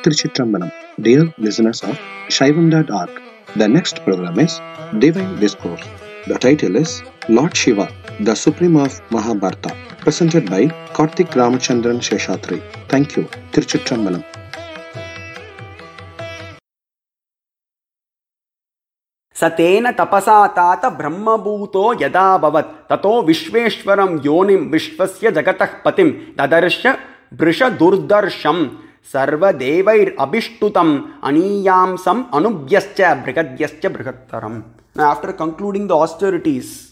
Tiruchitrambalam. Dear listeners of Shaivam.org, the next program is Divine Discourse. The title is Lord Shiva, the Supreme of Mahabharata, presented by Karthik Ramachandran Sheshatri. Thank you. Tiruchitrambalam. सतेन तपसा तात ब्रह्मभूतो यदा भवत् ततो विश्वेश्वरं योनिं विश्वस्य जगतः पतिं ददर्श वृषदुर्दर्शं सर्वदेवैरभिष्टुतम् अनीयांसम् अनुज्ञश्च बृहद्यश्च बृहत्तरम्. Now after concluding the austerities,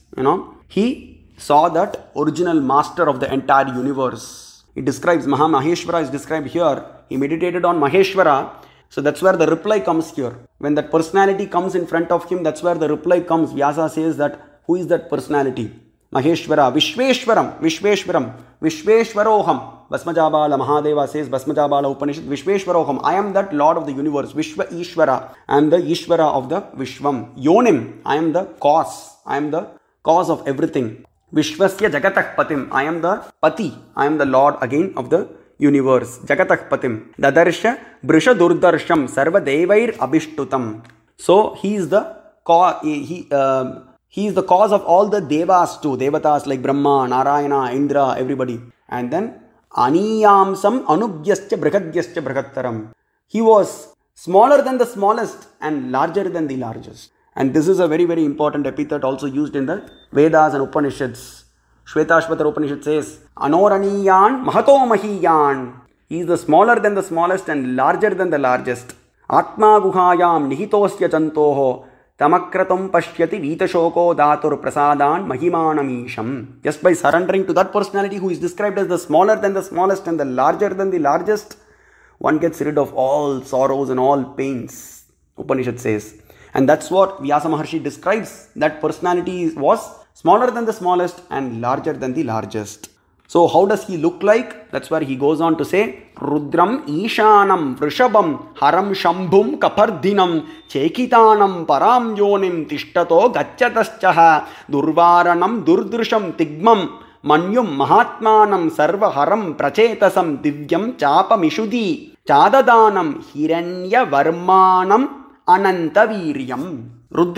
he saw that original master of the entire universe. It describes, Maheshwara is described here. He meditated on Maheshwara. So that's where the reply comes here. When that personality comes in front of him, that's where the reply comes. Vyasa says that, who is that personality? Maheshwara, Vishveshwaram, Vishveshwaroham. Bhasmajabala Mahadeva says, Bhasmajabala Upanishad, Vishveshwaroham. I am that Lord of the universe, Vishva Ishvara. I am the Ishvara of the Vishwam. Yonim, I am the cause. I am the cause of everything. Vishvasya Jagatah Patim. I am the Pati. I am the Lord again of the universe. Jagatah Patim. Dadarsha Brisha Durdarsham Sarva Devair Abhishtutam. So he is the cause. He is the cause of all the devas too. Devatas like Brahma, Narayana, Indra, everybody. And then Aniyamsam Anubhyascha Brihadhyascha Brihattaram. He was smaller than the smallest and larger than the largest. And this is a very, very important epithet also used in the Vedas and Upanishads. Shvetashvatara Upanishad says, Anoraniyan Mahato Mahiyan. He is the smaller than the smallest and larger than the largest. Atma Guhayam Nihitosya Chantoho Tamakratam Pashyati Vitashoko Datur Prasadan Mahimanamisham. Just by surrendering to that personality who is described as the smaller than the smallest and the larger than the largest, one gets rid of all sorrows and all pains, Upanishad says. And that's what Vyasa Maharshi describes. That personality was smaller than the smallest and larger than the largest. So how does he look like? That's where he goes on to say, Rudram Ishanam Vrishabam Haram Shambhum Kapardinam Chekitanam Param Yonim Tishtato Gacchataschaha Durvaranam Durdrisham Tigmam Manyum Mahatmanam Sarva Haram Prachetasam Divyam Chapa Mishudi Chadadanam Hiranya Varmanam Anantaviryam.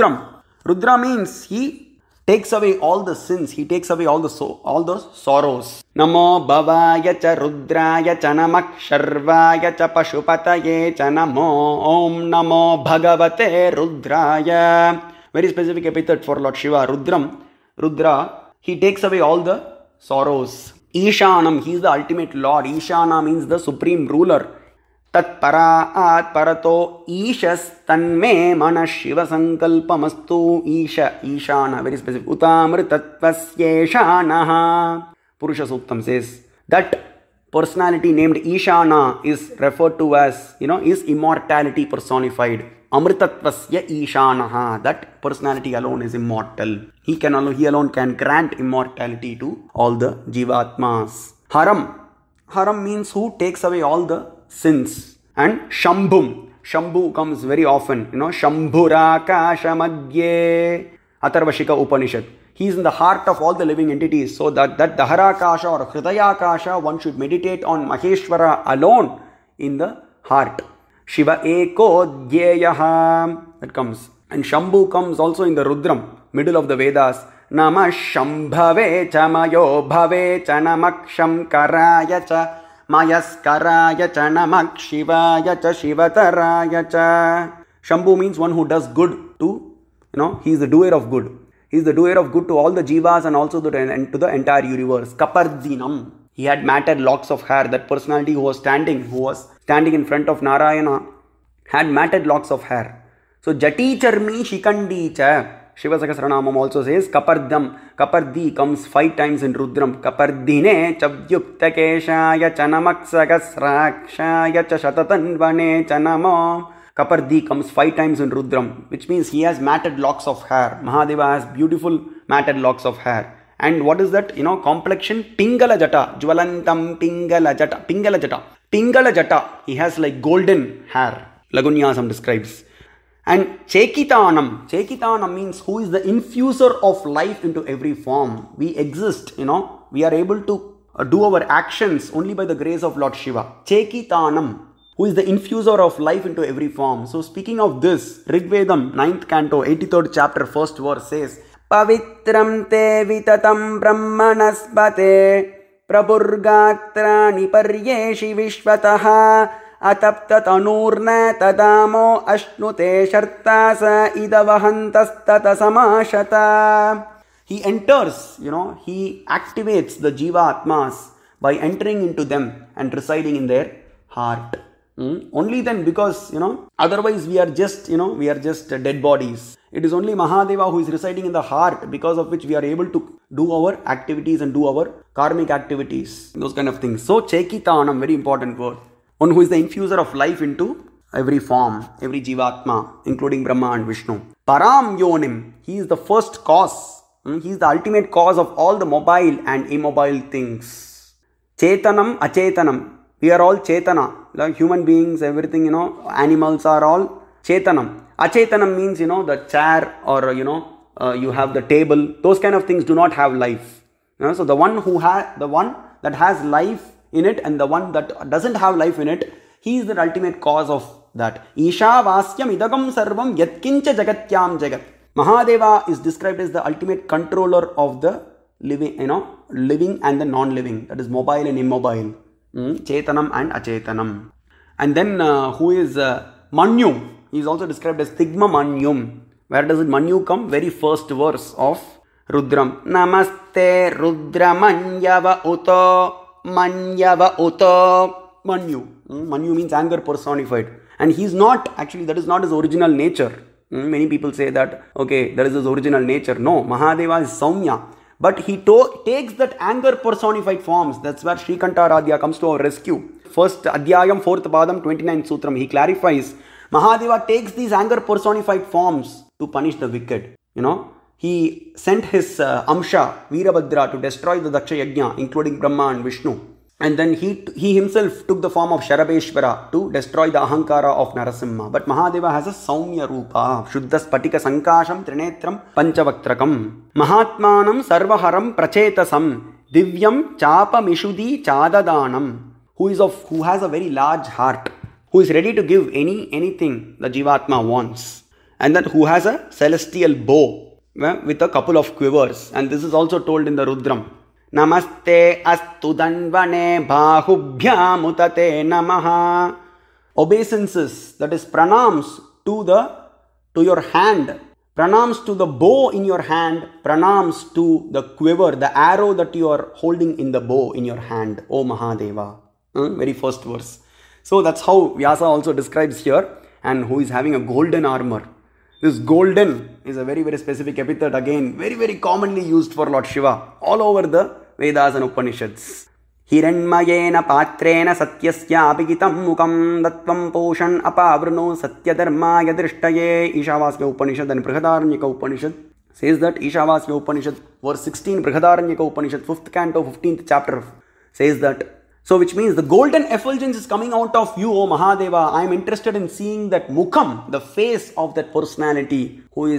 Rudra means he takes away all the sins. He takes away all those sorrows. Namo Bhavaya cha Rudraya cha Namak Sharvaya cha Pashupataye cha Namo Om Namo Bhagavate Rudraya. Very specific epithet for Lord Shiva. Rudra, he takes away all the sorrows. Ishanam, he is the ultimate Lord. Ishana means the supreme ruler. Tat paraat parato ishas tanme mana shiva sankalpamastu. Ishana, very specific. Utamritatvasyeeshanaha. Purusha Suktam says that personality named Ishana is referred to as, is immortality personified. Amritatvasya Ishanaha. That personality alone is immortal. He alone can grant immortality to all the Jivatmas. Haram means who takes away all the sins. And Shambhu comes very often. Shambhuraka Madhye. Atharvashika Upanishad. He is in the heart of all the living entities. So that Daharakasha or Hridayakasha, one should meditate on Maheshwara alone in the heart. Shiva Eko Dhyeyaha. That comes. And Shambhu comes also in the Rudram, middle of the Vedas. Namah Shambhave cha Mayo Bhave cha Namak Shamkaraya cha Mayaskaraya cha Namak Shivaya cha Shivataraya cha. Shambhu means one who does good to, he is the doer of good. He is the doer of good to all the jivas and also to the entire universe. Kapardinam. He had matted locks of hair. That personality who was standing in front of Narayana had matted locks of hair. So Jati Charmi Shikandi cha. Shiva Sahasranamam also says Kapardam. Kapardi comes 5 times in Rudram. Kapardine Chavyukta Keshaya Chanamak Sagasrakshaya Chashatatanvane Chanamo. Kapardi comes 5 times in Rudram, which means he has matted locks of hair. Mahadeva has beautiful matted locks of hair. And what is that? Complexion Pingala Jata. Jwalantam Pingala Jata. Pingala Jata. He has like golden hair. Lagunyasam describes. And Chekitanam means who is the infuser of life into every form. We exist, we are able to do our actions only by the grace of Lord Shiva. Chekitanam. who is the infuser of life into every form. So speaking of this, Rig Vedam, 9th canto, 83rd chapter, 1st verse says, Pavitram te vitatam brahmanaspate prabhurgatrani paryeshi vishvataha ataptat anurna tadamo ashnute shartasa idavahantas samashata. He enters, he activates the Jiva Atmas by entering into them and residing in their heart. Only then, because, otherwise we are just dead bodies. It is only Mahadeva who is residing in the heart, because of which we are able to do our activities and do our karmic activities, those kind of things. So, Chekitanam, very important word. One who is the infuser of life into every form, every Jivatma, including Brahma and Vishnu. Param Yonim, he is the first cause. He is the ultimate cause of all the mobile and immobile things. Chetanam, Achetanam. We are all Chetana. Like human beings, everything, animals are all Chetanam. Achetanam means, the chair or, you have the table. Those kind of things do not have life. So the one that has life in it and the one that doesn't have life in it, he is the ultimate cause of that. Isha Vasyam Idagam Sarvam Yatkincha Jagatyam Jagat. Mahadeva is described as the ultimate controller of the living, living and the non-living. That is mobile and immobile. Chetanam and Achetanam. And then who is Manyu? He is also described as Tigma Manyum. Where does it Manyu come? Very first verse of Rudram. Namaste Rudra Manyava Uto Manyava Uto Manyu. Manyu means anger personified. And he is not, actually that is not his original nature. Many people say that, okay, that is his original nature. No, Mahadeva is Saumya. But he takes that anger personified forms. That's where Srikantaradhya comes to our rescue. First Adhyayam, 4th Padam, 29th Sutram. He clarifies, Mahadeva takes these anger personified forms to punish the wicked. He sent his Amsha, Veerabhadra, to destroy the Daksha Yajna, including Brahma and Vishnu. And then he himself took the form of Sharabeshwara to destroy the Ahankara of Narasimha. But Mahadeva has a Saumya Rupa. Shuddha Spatika Sankasham Trinetram Panchavaktakam. Mahatmanam Sarvaharam Prachetasam Divyam Chapa Mishudi Chadadanam. Who has a very large heart. Who is ready to give anything the Jivatma wants. And then who has a celestial bow with a couple of quivers. And this is also told in the Rudram. Namaste astu danvane bahubhyam utate namaha. Obeisances, that is pranams to your hand, pranams to the bow in your hand, pranams to the quiver, the arrow that you are holding in the bow in your hand, O Mahadeva. Very first verse. So that's how Vyasa also describes here, and who is having a golden armor. This golden is a very, very specific epithet, again, very, very commonly used for Lord Shiva all over the Vedas and Upanishads. Hiranmayena patrena satyasya apigitam mukam dattvam poshan apavrno satyadharmaya drishtaye. Ishavasya Upanishad and Brihadaranyaka Upanishad says that. Ishavasya Upanishad, verse 16, Brihadaranyaka Upanishad, 5th canto, 15th chapter, says that. So which means the golden effulgence is coming out of you, O Mahadeva. I am interested in seeing that Mukham, the face of that personality which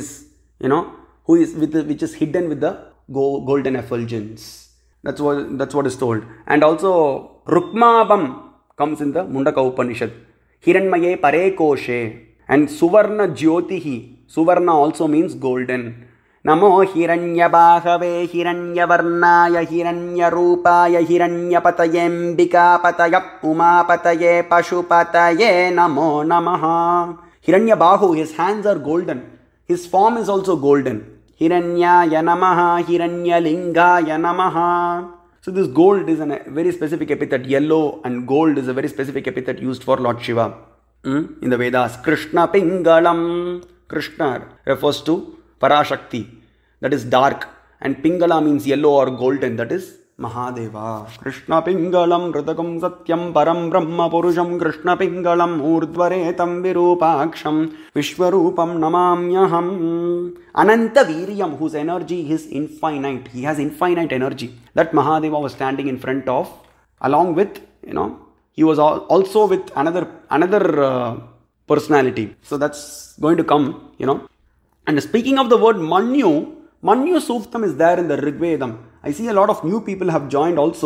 is hidden with the golden effulgence. That's what is told. And also Rukmabam comes in the Mundaka Upanishad. Hiranmaye Pare Koshe. And Suvarna Jyotihi. Suvarna also means golden. Namo Hiranyabhave Hiranyavarnaya Hiranyarupaya Hiranyapatayembika Pataya Umapataye Pashupataye Namo Namaha. Hiranyabahu, his hands are golden. His form is also golden. Hiranyaya Namaha Hiranyalingaya Namaha. So this gold is a very specific epithet. Yellow and gold is a very specific epithet used for Lord Shiva in the Vedas. Krishna Pingalam. Krishna refers to Parashakti, that is dark, and Pingala means yellow or golden, that is Mahadeva. Krishna Pingalam Hridakam Satyam Param Brahma Purusham Krishna Pingalam Urdvaretam Virupaksham Vishwarupam Namamyaham. Ananta Viryam, whose energy is infinite. He has infinite energy. That Mahadeva was standing in front of, along with, he was also with another personality. So that's going to come, And speaking of the word Manyu Suktam is there in the Rig Vedam. I see a lot of new people have joined also.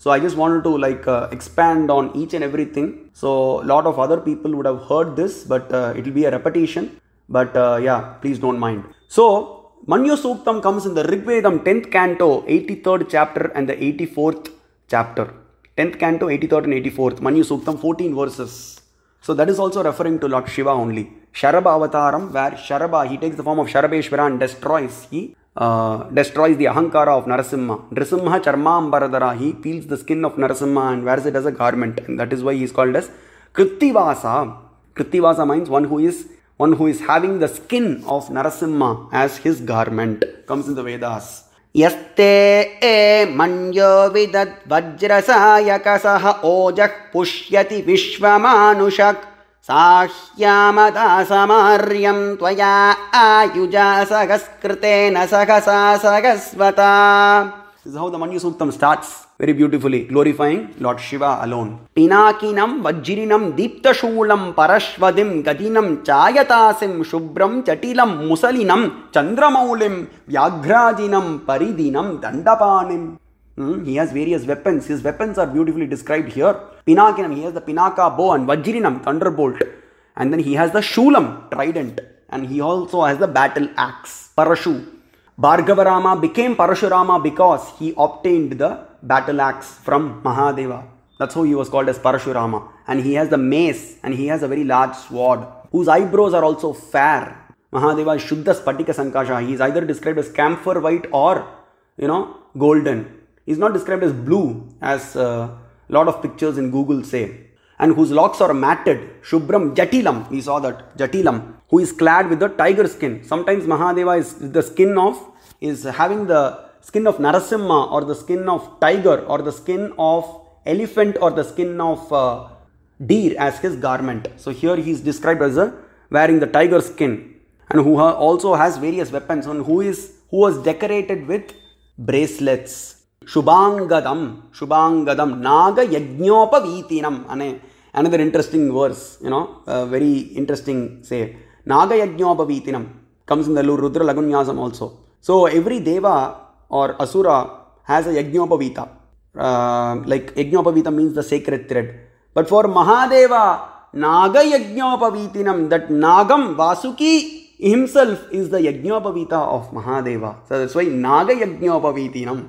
So I just wanted to expand on each and everything. So a lot of other people would have heard this, but it will be a repetition. But please don't mind. So Manyu Suktam comes in the Rig Vedam 10th canto, 83rd chapter and the 84th chapter. 10th canto, 83rd and 84th. Manyu Suktam, 14 verses. So that is also referring to Lord Shiva only. Sharabha Avataram, where Sharabha, he takes the form of Sharabeshwara and destroys. He destroys the Ahankara of Narasimha. Narasimha Charmambaradara, he peels the skin of Narasimha and wears it as a garment. And that is why he is called as Krittivasa. Krittivasa means one who is having the skin of Narasimha as his garment. Comes in the Vedas. Yaste manyo vidat vajrasayakasaha ojak pushyati vishvamanushak sahyamada samaryam tvaya ayuja sagaskritena sagasa sagasvata. This is how the Manyu Suktam starts very beautifully, glorifying Lord Shiva alone. Pinakinam vajjirinam deeptashulam parashvadim gadinam chayatasim shubram chatilam musalinam chandramaulim vyagrajinam paridinam dandapanim. He has various weapons. His weapons are beautifully described here. Pinakinam, he has the Pinaka bow, and Vajjirinam, thunderbolt. And then he has the Shulam, trident. And he also has the battle axe, Parashu. Bhargavarama became Parashurama because he obtained the battle axe from Mahadeva. That's how he was called as Parashurama. And he has the mace, and he has a very large sword, whose eyebrows are also fair. Mahadeva is Shuddha Spatika Sankasha. He is either described as camphor white or, golden. He is not described as blue, as a lot of pictures in Google say. And whose locks are matted. Shubram Jatilam, we saw that, Jatilam, who is clad with the tiger skin. Sometimes Mahadeva is having the skin of Narasimha, or the skin of tiger, or the skin of elephant, or the skin of deer as his garment. So here he is described as wearing the tiger skin, and who also has various weapons, and who was decorated with bracelets. Shubhangadam, Naga Yajnopavitinam. Another interesting verse, very interesting say. Naga Yajnopavitinam comes in the Rudra Lagunyasam also. So every Deva or Asura has a Yajnopavita. Yajnopavita means the sacred thread. But for Mahadeva, Naga Yajnopavitinam, that Nagam, Vasuki himself is the Yajnopavita of Mahadeva. So that's why Naga Yajnopavitinam.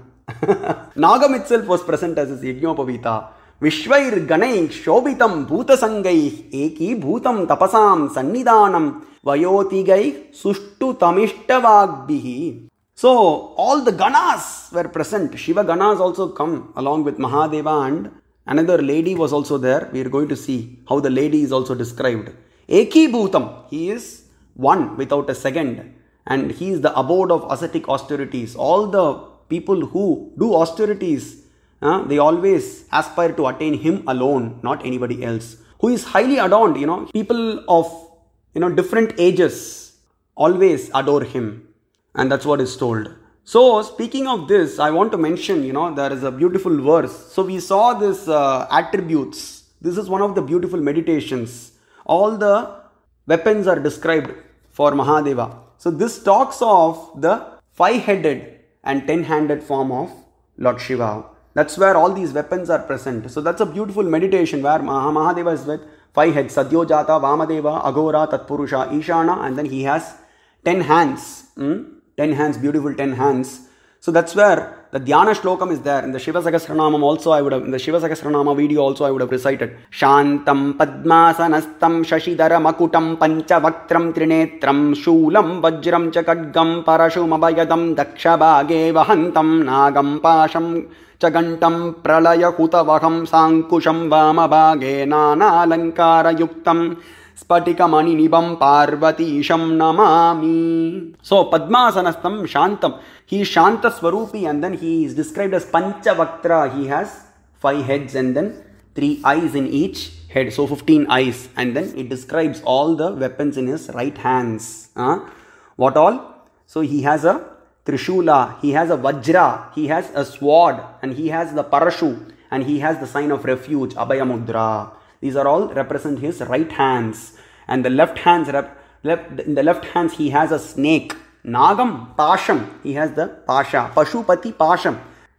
Nagam itself was present as his Yajnopavita. Vishvair Ganai Shobitam Bhutasangai Eki Bhutam Tapasam Sannidanam Vayotigai Sushtu Tamishtavagbihi. So all the Ganas were present. Shiva Ganas also come along with Mahadeva, and another lady was also there. We are going to see how the lady is also described. Eki Bhutam, he is one without a second, and he is the abode of ascetic austerities. All the people who do austerities, they always aspire to attain him alone, not anybody else. Who is highly adorned, people of different ages always adore him, and that's what is told. So speaking of this, I want to mention, there is a beautiful verse. So we saw this attributes. This is one of the beautiful meditations. All the weapons are described for Mahadeva. So this talks of the 5-headed and 10-handed form of Lord Shiva. That's where all these weapons are present. So that's a beautiful meditation where Mahadeva is with 5 heads. Sadyojata, Vamadeva, Aghora, Tatpurusha, Ishana, and then he has 10 hands. 10 hands, beautiful 10 hands. So that's where the Dhyana Shlokam is there. In the Shiva Sahasranamam also in the Shiva Sahasranama video also I would have recited. Shantam Padmasanastam Shashidara Makutam Panchavaktram Trinetram Shulam Vajram Chakadgam Parashum Abhayadam Dakshabhage Vahantam Nagam Pasham Chagantam Pralaya Hutavaham Sankusham Vamabhage Nana Alankara Yuktam Spatikamani Nibam Parvati Isham Namami. So Padmasanastam Shantam. He is Shanta Swarupi, and then he is described as Panchavaktra. He has 5 heads and then 3 eyes in each head. So 15 eyes. And then it describes all the weapons in his right hands. What all? So he has a Trishula, he has a Vajra, he has a sword, and he has the Parashu, and he has the sign of refuge, Abhayamudra. These are all represent his right hands. And the left hands, in the left hands he has a snake. Nagam, Pasham, he has the Pasha, Pashupati Pasham.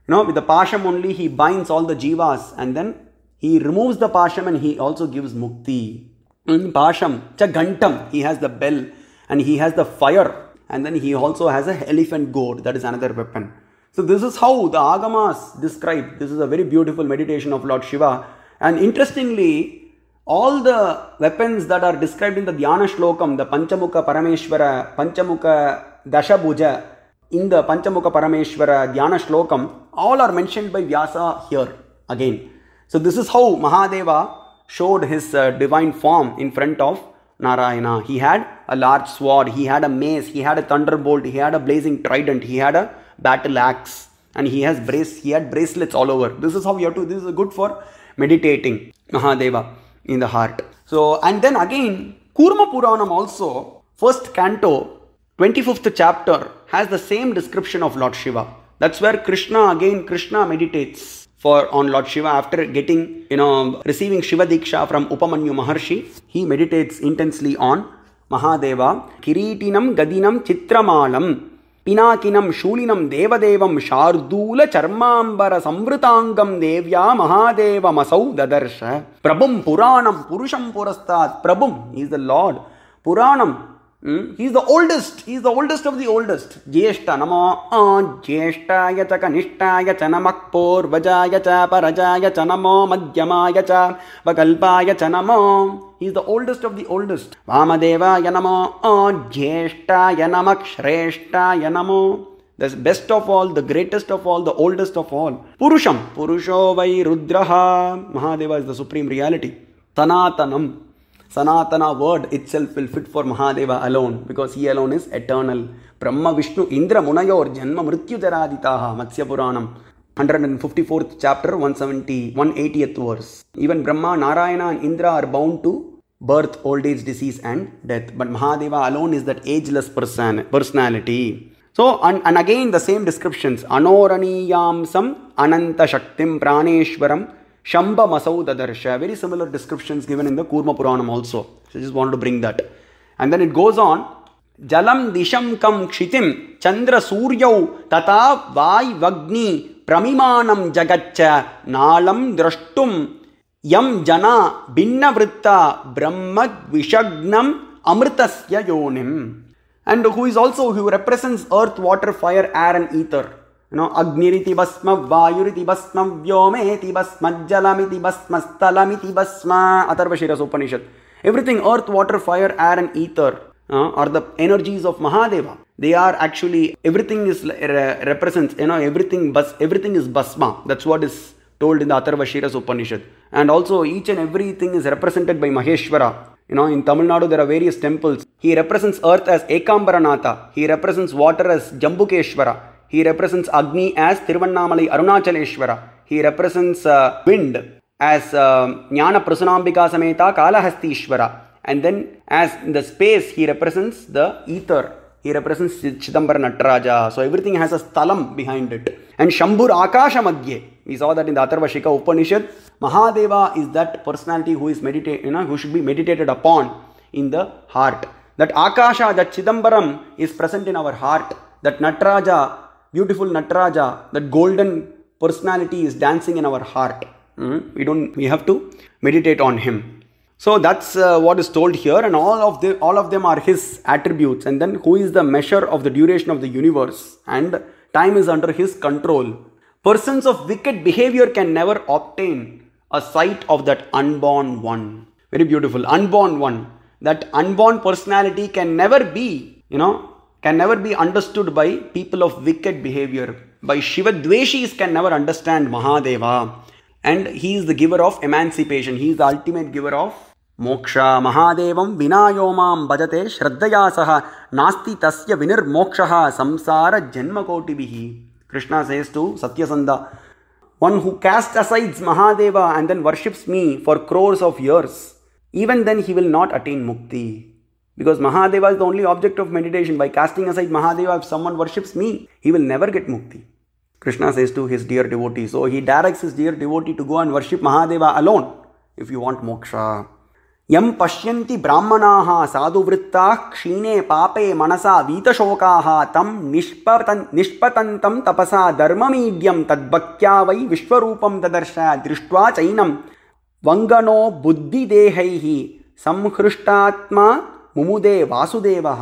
With the pasham only he binds all the jivas, and then he removes the pasham and he also gives mukti. Pasham, cha gantam, he has the bell and he has the fire, and then he also has a elephant goad, that is another weapon. So this is how the Agamas describe. This is a very beautiful meditation of Lord Shiva. And interestingly, all the weapons that are described in the Dhyana Shlokam, the Panchamukha Parameshwara, Panchamukha Dashabhuja, in the Panchamukha Parameshwara Dhyana Shlokam, all are mentioned by Vyasa here again. So this is how Mahadeva showed his divine form in front of Narayana. He had a large sword, he had a mace, he had a thunderbolt, he had a blazing trident, he had a battle axe, and he had bracelets all over. This is how you have to, this is good for meditating Mahadeva in the heart. So, and then again, Kurma Puranam also, first canto, 25th chapter, has the same description of Lord Shiva. That's where Krishna meditates on Lord Shiva after getting, receiving Shiva Diksha from Upamanyu Maharshi. He meditates intensely on Mahadeva. Kiritinam Gadinam Chitramalam Pinakinam Shulinam Devadevam Shardula Charmambara Samvrutangam Devya Mahadeva Masau Dadarsha Prabhum Puranam Purusham Purastat. Prabhum, he is the Lord. Puranam, he is the oldest. He is the oldest of the oldest. Jyeshta Namo Jyeshtaya cha Kanishtaya cha Namak Purvajaya cha Parajaya cha Namo Madhyamaya cha Vakalpaya cha Namo. He is the oldest of the oldest. Vamadevaya Namo Jyeshtaya Namak Shrestaya Namo. The best of all, the greatest of all, the oldest of all. Purusham, Purusho Vai Rudraha. Mahadeva is the supreme reality. Sanatanam. Sanatana word itself will fit for Mahadeva alone, because he alone is eternal. Brahma Vishnu Indra Munayor Janma Mrityu Jaraditaha. Matsya Puranam, 154th chapter, 180th verse. Even Brahma, Narayana and Indra are bound to birth, old age, disease and death. But Mahadeva alone is that ageless personality. So, and again the same descriptions. Anoraniyam Sam Ananta Shaktim Praneshwaram Shamba Masau Dadarsha. Very similar descriptions given in the Kurma Puranam also. So I just wanted to bring that. And then it goes on. Jalam Disham Kam Kshitim Chandra Suryau Tata Vai Vagni Pramimanam Jagacha Nalam Drashtum Yam Jana Binna Vritta Brahmad Vishagnam Amritasya Yonim. And who represents earth, water, fire, air and ether. Agniriti Basma, Vayuriti Basma, Vyometi Basma, Jalamiti Basma, Stalamiti Basma, Atharvashiras Upanishad. Everything, earth, water, fire, air and ether are the energies of Mahadeva. They are actually, everything is represents, everything is Basma. That's what is told in the Atharvashiras Upanishad. And also each and everything is represented by Maheshwara. In Tamil Nadu there are various temples. He represents earth as Ekambaranatha. He represents water as Jambukeshwara. He represents Agni as Tiruvannamalai Arunachaleshwara. He represents wind as Jnana Prasanambika Sameta Kalahastishwara. And then as in the space he represents the ether. He represents Chidambara Nataraja. So everything has a sthalam behind it. And Shambhur Akasha Madhye. We saw that in the Atharvashika Upanishad. Mahadeva is that personality who is who should be meditated upon in the heart. That Akasha, that Chidambaram is present in our heart. That Nataraja, beautiful Nataraja, that golden personality is dancing in our heart. We have to meditate on him. So that's what is told here, and all of them are his attributes. And then who is the measure of the duration of the universe, and time is under his control. Persons of wicked behavior can never obtain a sight of that unborn one. Very beautiful. Unborn one. That unborn personality can never be, understood by people of wicked behavior. By Shiva Dveshis can never understand Mahadeva. And he is the giver of emancipation. He is the ultimate giver of moksha. Mahadevam vinayomam bhajate shraddhaya saha nasti tasya vinir mokshaha samsara janma kotibihi. Krishna says to Satyasanda, one who casts aside Mahadeva and then worships me for crores of years, even then he will not attain mukti. Because Mahadeva is the only object of meditation. By casting aside Mahadeva, if someone worships me, he will never get mukti. Krishna says to his dear devotee. So he directs his dear devotee to go and worship Mahadeva alone if you want moksha. यं पश्यन्ति ब्राह्मणाः साधुवृत्ताः क्षीणे पापे मनसा वीतशोकाः तं निष्पतन्तं तपसा धर्ममीड्यं तद्भक्त्या वै विश्वरूपं ददर्श दृष्ट्वा चैनं वङ्गनो बुद्धिदेहैः संहृष्टात्मा मुमुदे वासुदेवः.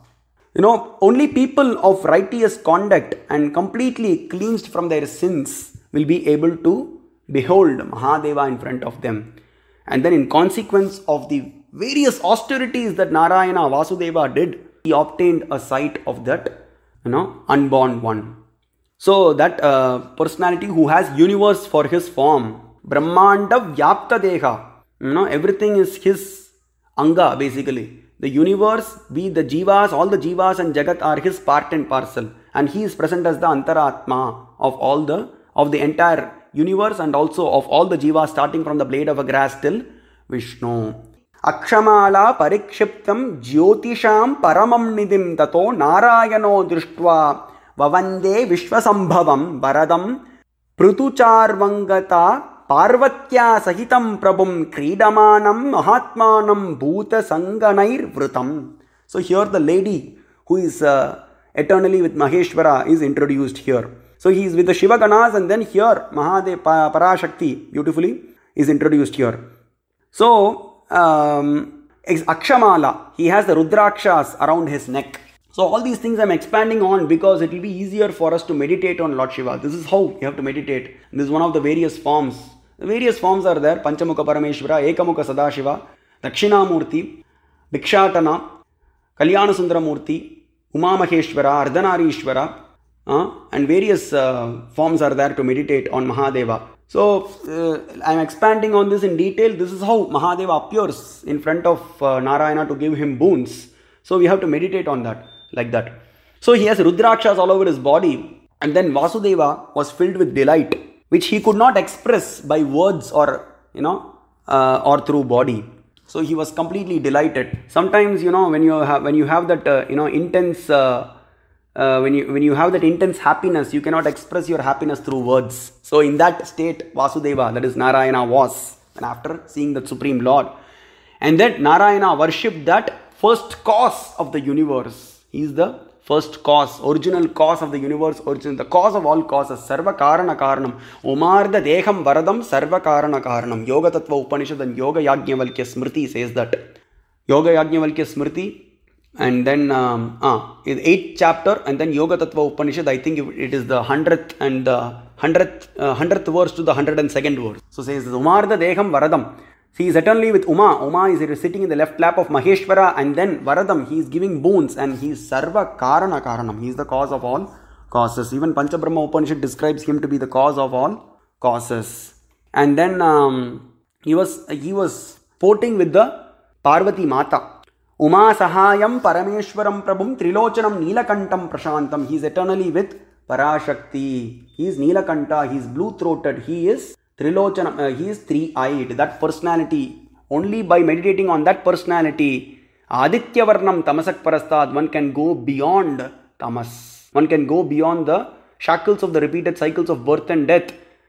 Only people of righteous conduct and completely cleansed from their sins will be able to behold Mahadeva in front of them. And then in consequence of the various austerities that Narayana Vasudeva did, he obtained a sight of that, unborn one. So that personality who has universe for his form, Brahmanda Vyapta Deha, everything is his anga basically. The universe, be the jivas, all the jivas and jagat are his part and parcel. And he is present as the antaratma of the entire universe and also of all the jivas starting from the blade of a grass till Vishnu. Akshamala parikshiptam jyotisham paramam nidim tato narayano drishtva vavande vishvasambhavam varadam prutucharvangata Parvatya sahitam prabhum kridamanam mahatmanam bhuta sanganair vrutam. So here the lady who is eternally with Maheshwara is introduced here. So he is with the Shiva Ganas, and then here Mahadev Parashakti beautifully is introduced here. So Akshamala, he has the Rudrakshas around his neck. So all these things I am expanding on because it will be easier for us to meditate on Lord Shiva. This is how you have to meditate. This is one of the various forms. The various forms are there. Panchamukha Parameshwara, Ekamukha Sadashiva, Dakshinamurti, Dikshatana, Kalyana Sundaramurti, Uma Maheshwara, Ardhanarishwara, and various forms are there to meditate on Mahadeva. So I am expanding on this in detail. This is how Mahadeva appears in front of Narayana to give him boons. So we have to meditate on that, like that. So he has Rudrakshas all over his body. And then Vasudeva was filled with delight, which he could not express by words or, or through body. So he was completely delighted. Sometimes, when you have that, intense, when you have that intense happiness, you cannot express your happiness through words. So in that state, Vasudeva, that is Narayana, was, and after seeing the Supreme Lord, and that Narayana worshipped that first cause of the universe. He is the first cause, original cause of the universe, the cause of all causes. Sarva Karana Karanam. Omarda Deham Varadam Sarva Karana Karanam. Yoga Tattva Upanishad and Yoga Yajnavalkya Smriti says that. Yoga Yajnavalkya Smriti, and then in 8th chapter, and then Yoga Tattva Upanishad, I think it is the 100th and the 100th verse to the 102nd verse. So says Omarda Deham Varadam. He is eternally with Uma. Uma is sitting in the left lap of Maheshwara, and then Varadam, he is giving boons, and he is Sarva Karana Karanam. He is the cause of all causes. Even Panchabrahma Upanishad describes him to be the cause of all causes. And then he was sporting with the Parvati Mata. Uma Sahayam Parameshwaram Prabhum Trilochanam Neelakantam Prashantam. He is eternally with Parashakti. He is Neelakanta. He is blue-throated. He is Trilochanam, he is three-eyed. That personality, only by meditating on that personality, Aditya Varnam Tamasak Parastad, one can go beyond tamas. One can go beyond the shackles of the repeated cycles of birth and death.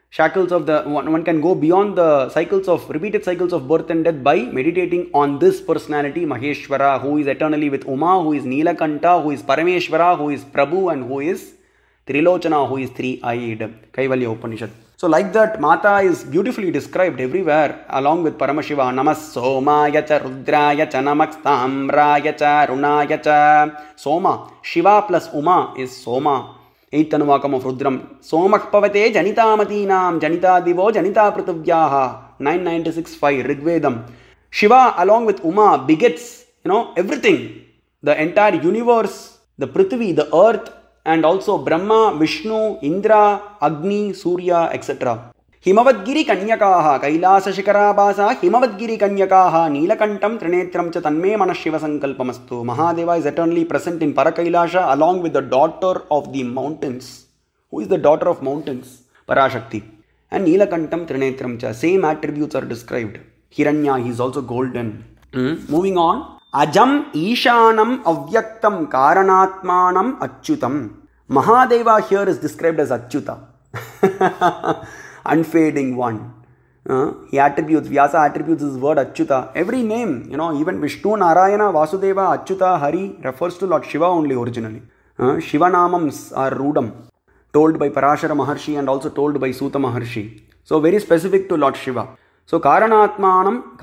One can go beyond the repeated cycles of birth and death by meditating on this personality, Maheshwara, who is eternally with Uma, who is Neelakanta, who is Parameshwara, who is Prabhu, and who is Trilochana, who is three-eyed. Kaivalya Upanishad. So like that, Mata is beautifully described everywhere along with Paramashiva. Namas Somaya cha Rudraya cha Namaks Tamraya cha Runaya cha. Soma. Shiva plus Uma is Soma. 8th Anuvakam of Rudram. Somak Pavate Janita Matinam Janita Divo Janita Pratubhyaha. 996.5 Rigvedam. Shiva along with Uma begets, everything. The entire universe, the Prithvi, the earth, and also Brahma, Vishnu, Indra, Agni, Surya, etc. Himavadgiri Kanyakaha, Kailasa Shikarabasa, Himavadgiri Kanyakaha, Neelakantam, Trinetram cha Tanme Manashiva Sankalpamastu. Mahadeva is eternally present in Parakailasha along with the daughter of the mountains. Who is the daughter of mountains? Parashakti. And Neelakantam, Trinetram cha. Same attributes are described. Hiranya, he is also golden. Moving on. Ajam Ishanam Avyaktam Karanatmanam Achyutam. Mahadeva here is described as Achyuta. Unfading one. Vyasa attributes his word Achyuta. Every name, even Vishnu, Narayana, Vasudeva, Achyuta, Hari refers to Lord Shiva only originally. Shiva Namams are Rudam, told by Parashara Maharshi and also told by Suta Maharshi. So very specific to Lord Shiva. So Karanatmanam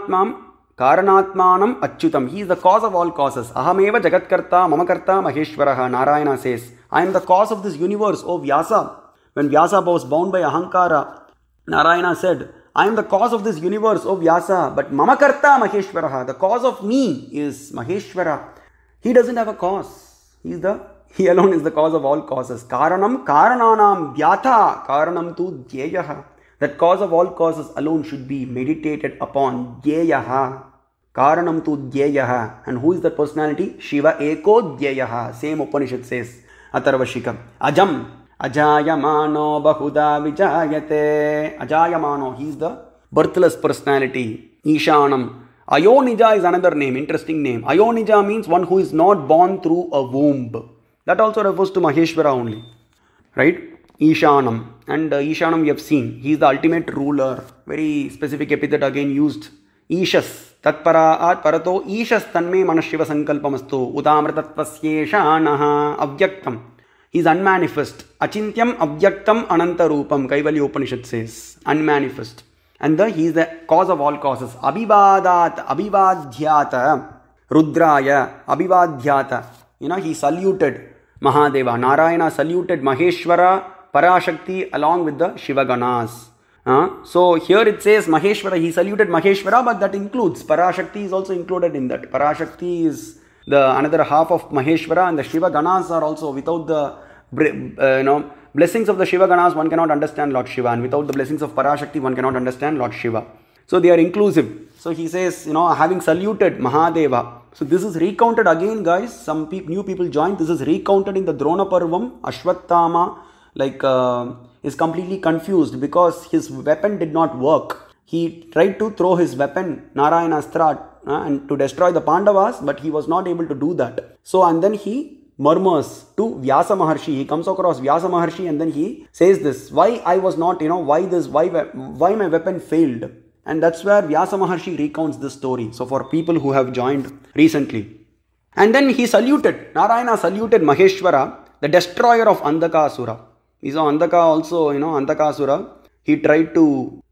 Achyutam. He is the cause of all causes. Ahameva Jagatkarta, Mamakarta, Maheshwaraha. Narayana says, I am the cause of this universe, O Vyasa. When Vyasa was bound by Ahankara, Narayana said, I am the cause of this universe, O Vyasa, but Mamakarta Maheshwaraha, the cause of me is Maheshwara. He doesn't have a cause. He alone is the cause of all causes. Karanam Karananam Vyatha Karanam tu Dhyeyaha. That cause of all causes alone should be meditated upon. Dhyeyaha. Karanam tu Dhyeyaha. And who is that personality? Shiva Eko Dhyeyaha. Same Upanishad says. Atharvashika. Ajam. Ajayamano Bahuda Vijayate. Ajayamano. He is the birthless personality. Ishanam. Ayonija is another name, interesting name. Ayonija means one who is not born through a womb. That also refers to Maheshwara only. Right? Ishanam. And Ishanam we have seen. He is the ultimate ruler. Very specific epithet again used. Ishas. Tatparaat parato Ishas tanme manashiva sankalpamastu. Utamratatvasyeeshanaha. Avyaktam. He is unmanifest. Achintyam avyaktam anantarupam. Kaivalya Upanishad says. Unmanifest. And he is the cause of all causes. Abhivadat, Abhivadhyata, Rudraya, Abhivadhyata. He saluted Mahadeva. Narayana saluted Maheshwara, Parashakti along with the Shiva Ganas. So here it says Maheshwara, he saluted Maheshwara, but that includes Parashakti is also included in that. Parashakti is the another half of Maheshwara, and the Shiva Ganas are also, without the blessings of the Shiva Ganas, one cannot understand Lord Shiva, and without the blessings of Parashakti, one cannot understand Lord Shiva. So they are inclusive. So he says, having saluted Mahadeva. So this is recounted again, guys. Some new people joined. This is recounted in the Drona Parvam. Ashwattama is completely confused because his weapon did not work. He tried to throw his weapon, Narayanastra, and to destroy the Pandavas, but he was not able to do that. So, and then he murmurs to Vyasa Maharshi. He comes across Vyasa Maharshi and then he says this, why I was not, why my weapon failed. And that's where Vyasa Maharshi recounts this story. So for people who have joined recently. And then he saluted, Narayana saluted Maheshwara, the destroyer of Andhakasura. We saw Andhaka also, Andhakasura. He tried to,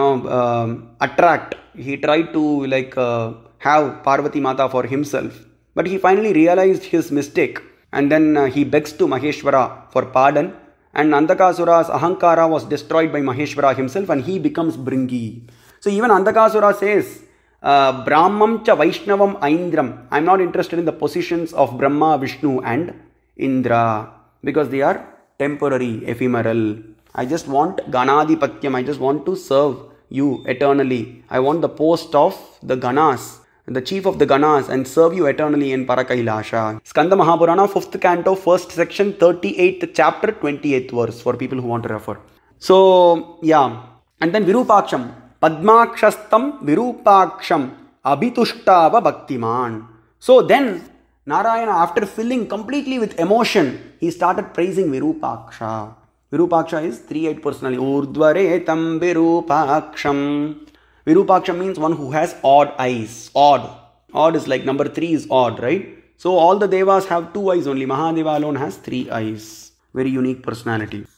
attract. He tried to have Parvati Mata for himself. But he finally realized his mistake. And then he begs to Maheshwara for pardon. And Andhakasura's Ahankara was destroyed by Maheshwara himself and he becomes Bringi. So even Andhakasura says, Brahmam cha Vaishnavam Aindram. I am not interested in the positions of Brahma, Vishnu and Indra. Because they are temporary, ephemeral. I just want Ganadipatyam. I just want to serve you eternally. I want the post of the Ganas, the chief of the Ganas, and serve you eternally in Parakailasha. Skanda Mahabhurana, 5th canto, 1st section, 38th chapter, 28th verse, for people who want to refer. So, yeah. And then Virupaksham. Padmakshastam Virupaksham Abhitushtava Bhaktiman. So then, Narayana, after filling completely with emotion, he started praising Virupaksha. Virupaksha is 3-8 personality. Urdhvaretam Virupaksham. Virupaksha means one who has odd eyes. Odd. Odd is like number 3 is odd, right? So all the devas have 2 eyes only. Mahadeva alone has 3 eyes. Very unique personality.